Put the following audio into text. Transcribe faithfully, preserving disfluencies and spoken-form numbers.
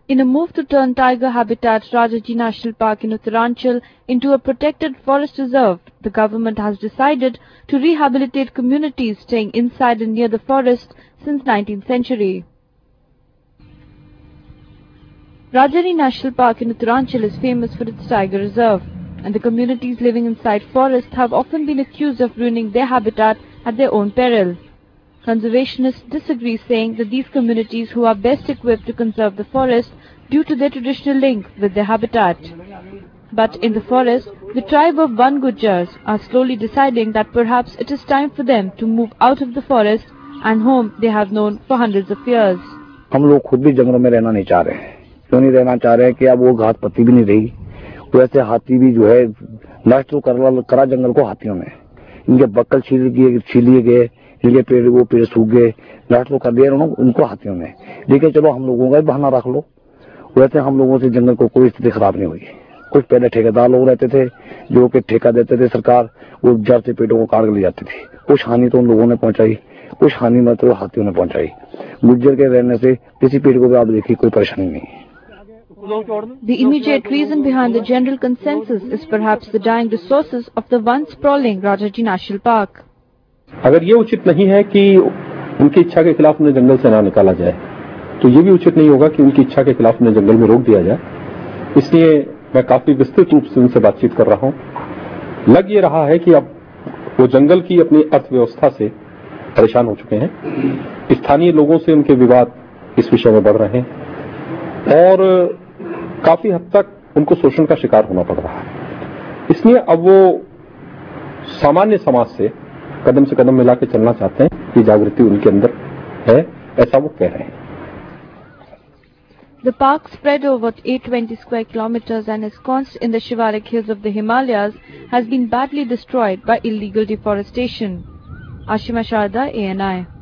In a move to turn tiger habitat Rajaji National Park in Uttaranchal into a protected forest reserve, the government has decided to rehabilitate communities staying inside and near the forest since nineteenth century. Rajaji National Park in Uttaranchal is famous for its tiger reserve, and the communities living inside forest have often been accused of ruining their habitat at their own peril. Conservationists disagree, saying that these communities who are best equipped to conserve the forest due to their traditional link with their habitat. But in the forest, the tribe of Van Gujars are slowly deciding that perhaps it is time for them to move out of the forest and home they have known for hundreds of years. हम लोग खुद भी जंगलों में रहना नहीं चाह रहे हैं। क्यों नहीं रहना चाह रहे हैं कि अब वो घास पत्ती भी नहीं रही। वैसे हाथी भी जो है नष्ट तो करा, करा जंगल को हाथियों में। इनके बक्कल छील गए छील लिए गए, इनके पेड़ वो पेड़ सूख गए, नष्ट तो कर दिया उनको हाथियों में। लेकिन चलो हम लोगों का भी बहाना रख लो। वैसे हम लोगों से जंगल को कोई स्थिति खराब नहीं हुई। कुछ पहले ठेकेदार लोग रहते थे जो कि ठेका देते थे सरकार, वो जड़ से पेड़ों को काट के ले जाते थे। कुछ हानि तो उन लोगों ने पहुंचाई, कुछ हानि मतलब हाथियों ने पहुंचाई। गुज्जर के रहने से किसी पेड़ को भी आप देखिए कोई परेशानी नहीं। The immediate reason behind the general consensus is perhaps the dying resources of the once sprawling Rajaji National Park. अगर ये उचित नहीं है कि उनकी इच्छा के खिलाफ उन्हें जंगल से ना निकाला जाए, तो ये भी उचित नहीं होगा कि उनकी इच्छा के खिलाफ उन्हें जंगल में रोक दिया जाए। इसलिए मैं काफी विस्तृत रूप से उनसे बातचीत कर रहा हूं। लग ये रहा है कि अब वो जंगल की अपनी अर्थव्यवस्था से परेशान हो चुके हैं। स्थानीय लोगों से उनके विवाद इस विषय में बढ़ रहे हैं और काफी हद तक उनको शोषण का शिकार होना पड़ रहा है। इसलिए अब वो सामान्य समाज से कदम से कदम मिला के चलना चाहते हैं। ये जागृति उनके अंदर है, ऐसा वो कह रहे हैं। The park, spread over eight hundred twenty square kilometers and ensconced in the Shivarik hills of the Himalayas, has been badly destroyed by illegal deforestation. Ashima Sharda, A N I.